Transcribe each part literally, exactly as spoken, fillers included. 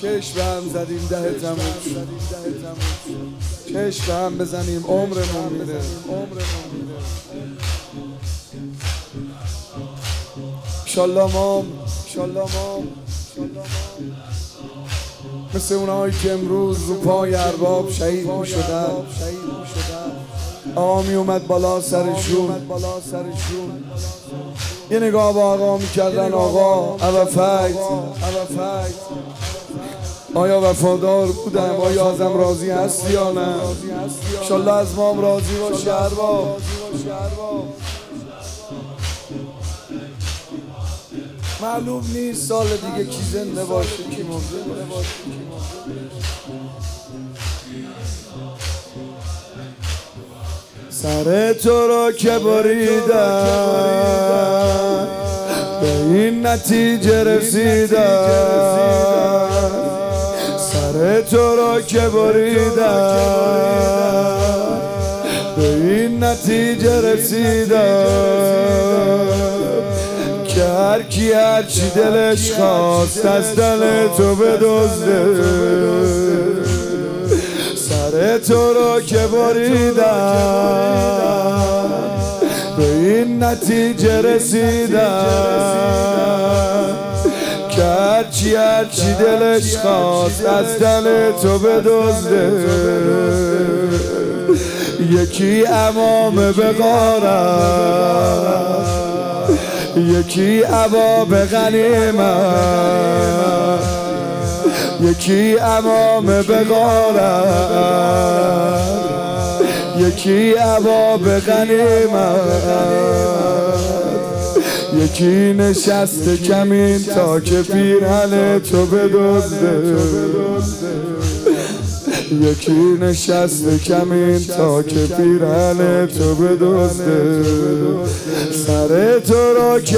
چشم به هم زدیم ده تموم شد، چشم به هم بزنیم عمرمون میره. انشالله مام مثل اونایی که امروز رو پای ارباب شهید می شدن، آقا می اومد بالا سرشون، یه نگاه با آقا می کردن. آقا عوفیت آیا وفادار بودم؟ آیا ازم راضی هستی یا نه؟ انشالله از ما هم راضی باشی ارباب. معلوم نیست سال دیگه کی زنده باشه کی مرده باشه. سر تو رو که بریدن به این نتیجه رسیدن، سر تو رو که بریدن به این نتیجه رسیدن که هر کی هر چی دلش خواست از دل تو بدزده. سر تو رو که بریدن به این نتیجه رسیدن که هر چی هر چی دلش خواست از دل تو بدزده. یکی امامه به غارت، یکی عبا به غنیمت، یکی امامه به غارت، یکی عبا به غنیمت، یکی نشسته کمین تا که پیرهن تو بدزده، یکی نشسته کمین تا که پیرهن تو بدزده. سر تو رو که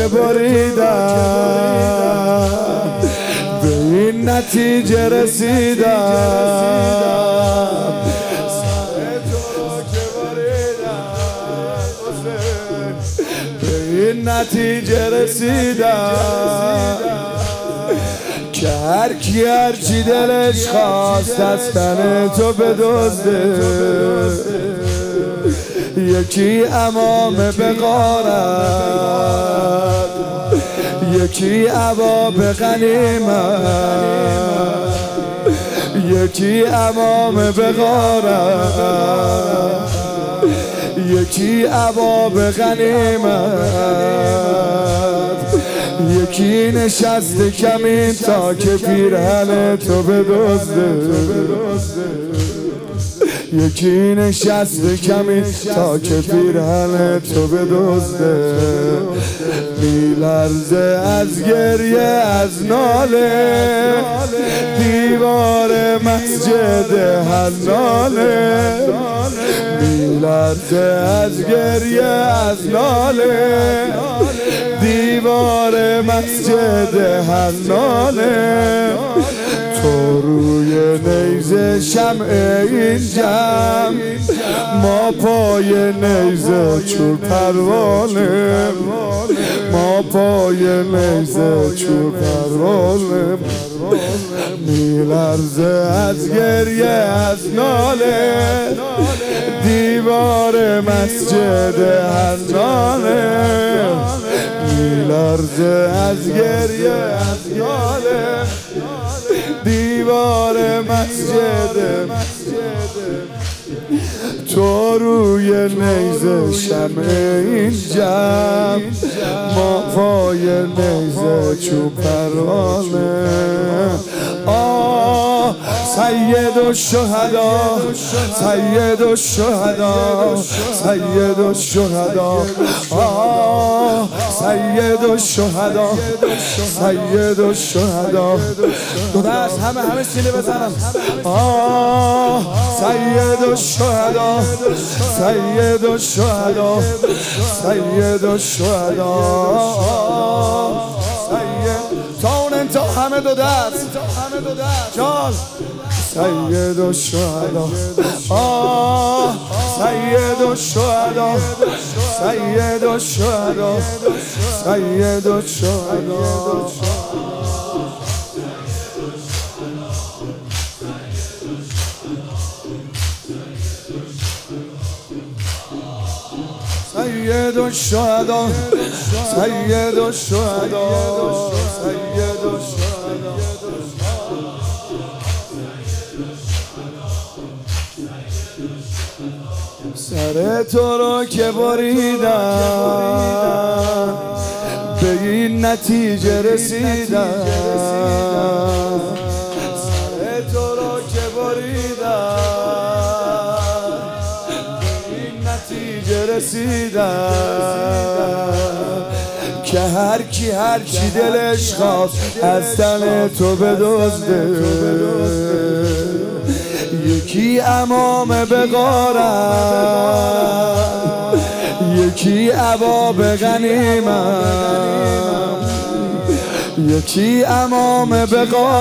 بریدن به این نتیجه رسیدن، سر تو رو که بریدن به این نتیجه رسیدن که هر کی هر چی دلش خواست از تن تو بدزده. یکی امامه به غارت، یکی عبا به غنیمت، یکی امامه به غارت، یکی عبا به غنیمت، یکی نشسته کمین تا که پیرهن تو بدزده، یکی نشسته کمین تا که پیرهن تو بدزده. میلرزه از گریه از ناله دیوار مسجد حناله، میلرزه از گریه از ناله دیوار مسجد حناله. تو روی نیزه شمع این جمع، ما پای نیزه چور پروانه، ما پای نیزه چور پروانه. میلرزه از گریه از ناله دیوار مسجد حناله، میلرزه از گریه از ناله دیوار مسجد. تو روی نیزه شمع این جمع، ما پای نیزه چوب پروانه. آه سید الشهدا سید الشهدا سید الشهدا، آه سید الشهدا سید الشهدا. دو دست همه همه سینه بزنم. آه سید الشهدا سید الشهدا سید الشهدا، تا اون انتا همه دو دست جان. سید الشهدا، آه سید الشهدا سید الشهدا سید الشهدا. سید الشهدا سید الشهدا سید الشهدا سر تو رو که بریدم به این نتیجه رسیدم سر تو رو که بریدم به این نتیجه رسیدم که هر کی هر چی دلش خواست از تن تو بدزده یکی امامه به غارت یکی عبا به غنیمت یکی امامه به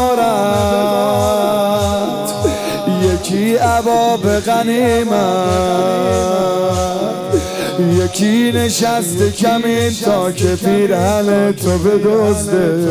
غارت یکی عبا به غنیمت یکی نشسته کمین تا که پیرهن تو بدزده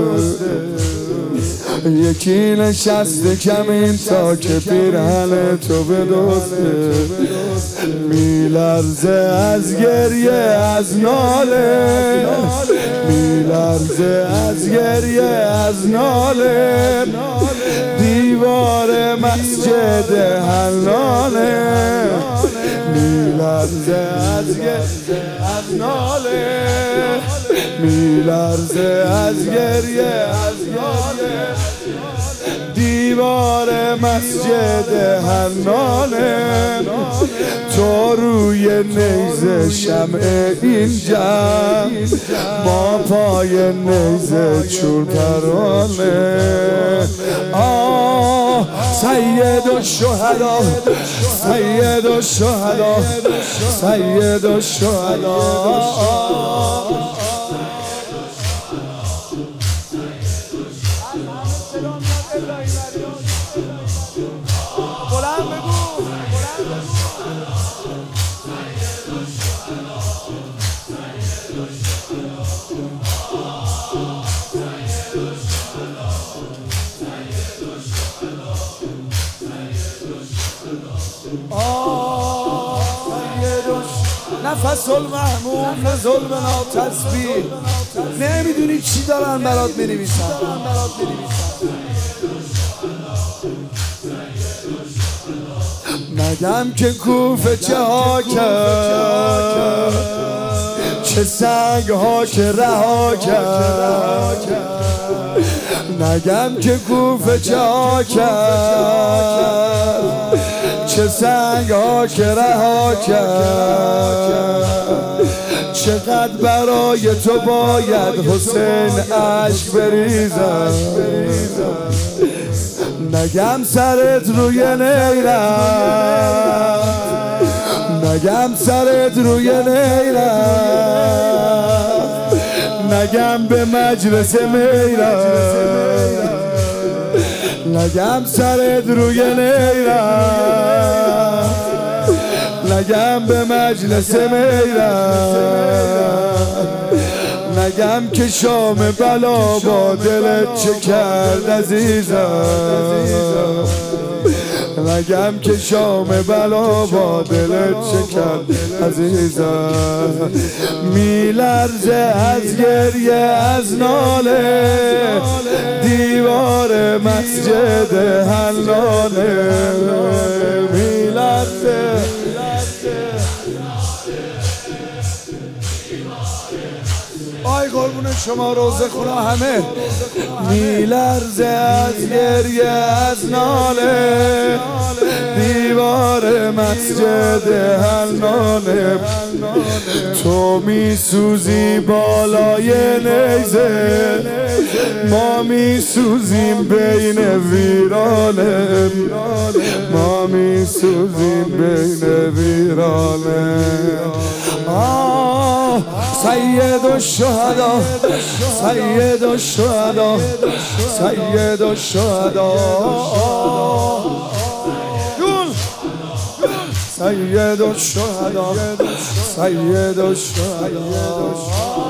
یکی نشسته کمین تا که پیرهن تو بدزده میلرزه از گریه از ناله میلرزه از گریه از ناله دیوار مسجد حنانه میلرزه از گریه از ناله میلرزه از گریه از ناله دیوار مسجد حنانه تو روی نیزه شمع اینجا ما پای نیزه چون پرانه آه سید الشهدا سید الشهدا سید الشهدا بلند بگو نفس المحموم ظلم ناتسبیح نمیدونی چی دارن برات می‌نویسن نگم که کوفه چه ها کرد چه سنگ ها که رها کرد نگم که کوفه چه ها کرد چه سنگ ها که رها کرد چقدر برای تو باید حسین اشک بریزم نگم سرت روی نیرم نگم سرت روی نیرم نگم به مجلس میرم نگم سرت روی نیرم نگم به مجلس میرم نگم که شام بلا با دلت چه کرد عزیزم نگم که شام بلا با دلت چه کرد عزیزم میلرزه از گریه از ناله دیوار مسجد حنانه میلرزه آی قربون شما روزه خونه همه میلرزه از گریه از ناله دیوار مسجد حنانه تو میسوزی بالای نیزه ما میسوزیم بین ویرانه ما میسوزیم بین ویرانه آه سید الشهدا سید الشهدا سید الشهدا سید الشهدا سید الشهدا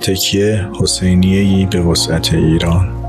تکیه حسینیه‌ای به وسعت ایران.